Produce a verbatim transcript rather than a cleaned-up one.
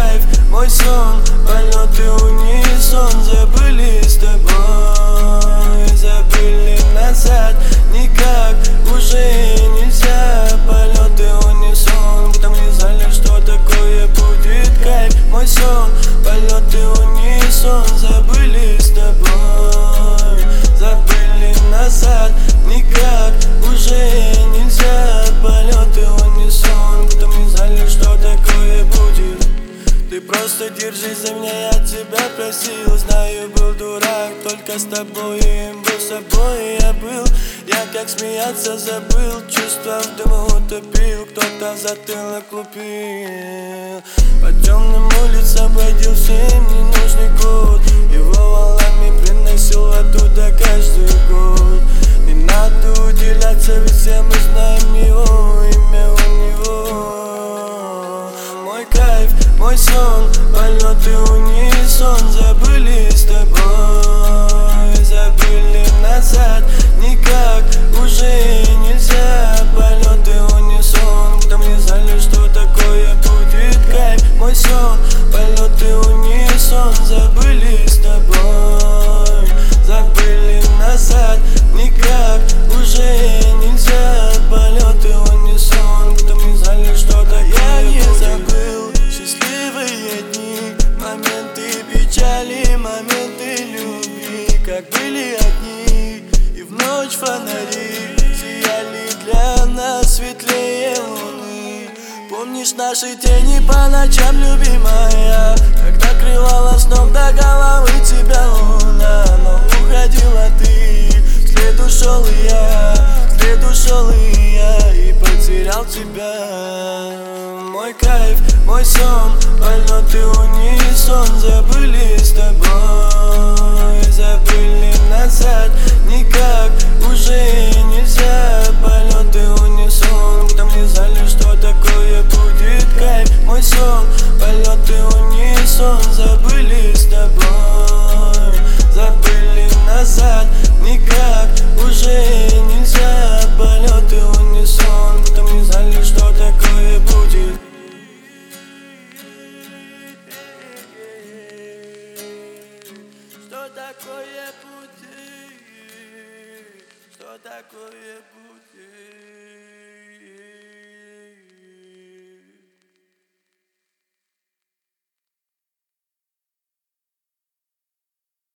кайф, мой сон, полеты унисон. Забыли с тобой, забыли назад. Никак уже нельзя, полеты унисон. Будто мы не знали, что такое будет кайф, мой сон, полеты унисон. Забыли с тобой, забыли назад. Никак уже нельзя, полеты унисон. Будто мы не знали, что такое будет. Ты просто держись за меня, я тебя просил. Знаю, был дурак, только с тобой им был собой я был. Я как смеяться забыл, чувства в дыму утопил. Кто-то в затылок лупил. По темным улицам бродил всем ненужный год. Его валами приносил оттуда каждый год. Не надо уделяться, ведь все мы знаем его, имя у него. Мой кайф, мой сон, полеты унисон. Забыли с тобой, забыли назад. Никак уже нельзя, полеты унисон. Будто мы не знали, что такое будет кайф, мой сон, полеты унисон. Забыли с тобой, забыли назад. Никак уже нельзя, полеты унисон. Будто мы не знали, что такое я не будет. Забыл счастливые дни, моменты печали, моменты любви. Как были одни, и в ночь фонари сияли для нас светлее луны. Помнишь наши тени по ночам, любимая, когда крывала сном до головы тебя луна. Но уходила ты, вслед ушел и я, вслед ушел и я, и потерял тебя. Мой кайф, мой сон, полеты унисон. Забыли с тобой, забыли назад. Никак уже нельзя, полеты унисон. Будто мы не знали, что такое будет кайф, мой сон, полеты унисон. Забыли с тобой, забыли назад. Никак уже нельзя, полеты унисон. Будто мы не знали, что такое будет. Что такое будет? Что такое будет?